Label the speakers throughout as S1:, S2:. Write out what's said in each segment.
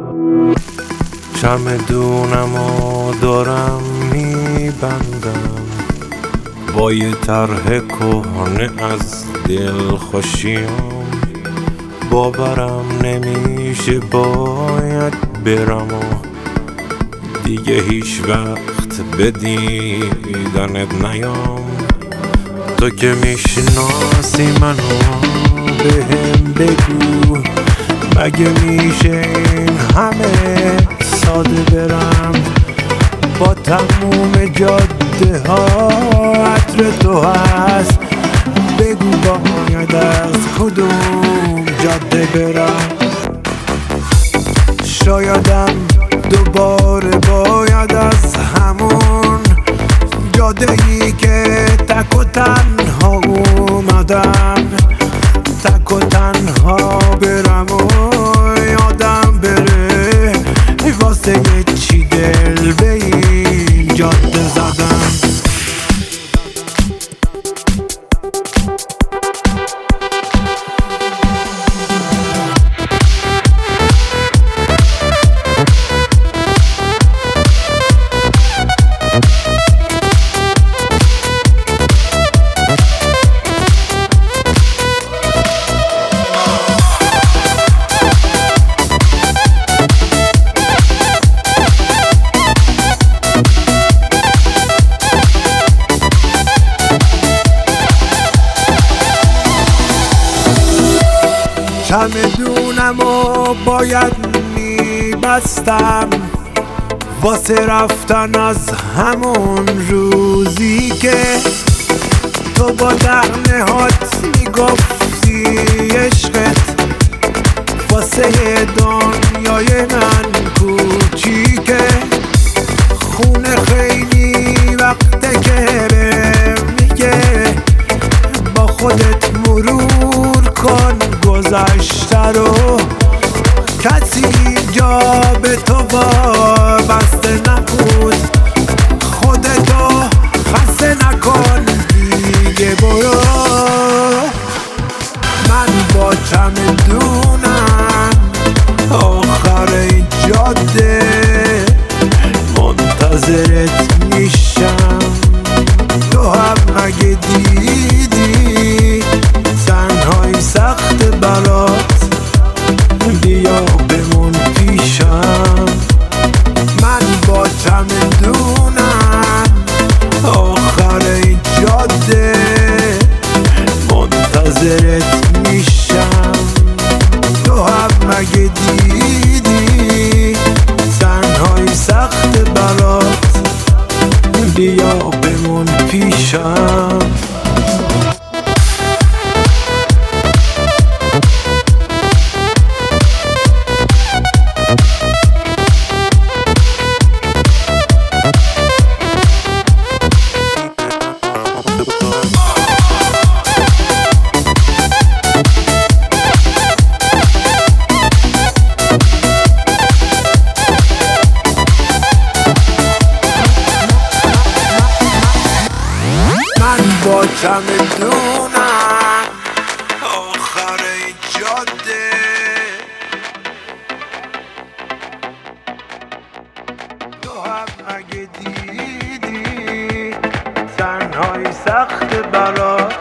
S1: چمدونمو دارم میبندم با یه طرح کهنه از دل خوشیام. باورم نمیشه باید برم و دیگه هیچ وقت به دیدنت نیام. تو که میشناسی منو بهم بگو مگه میشه این همه ساده برم با تموم جاده ها عطر تو هست. بگو باید از کدوم جاده برم. شایدم دوباره باید از همون جاده‌ای که تک و تنها اومدم تک و تنها برم و یادم بره واسه چی دل به این جاده زدم. چمدونمو باید میبستم واسه رفتن از همون روزی که تو با دهنهات میگفتی عشقت واسه دنیای من کوچیکه. خونه خیلی وقته که میگه با خودت مرور کن گذشته رو. کسی جا به تو وابسته نبود خودتو خسته نکن دیگه برو. من با چمدونم آخر این جاده منتظرت میشم. تو هم مگه دیدی تنهایی سخت برات بیا بمون پیشم. من با چمدونم آخر این جاده منتظرت میشم. تو هم مگه دیدی تنهایی سخت برات بیا بمون پیشم. با چمدونم آخر این جاده تو هم مگه دیدی تنهایی سخت برات.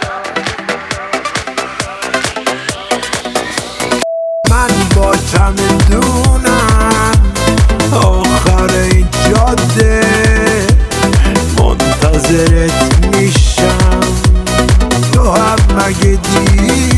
S1: من با چمدونم آخر این جاده منتظرت میشم. تو هم مگه دیدی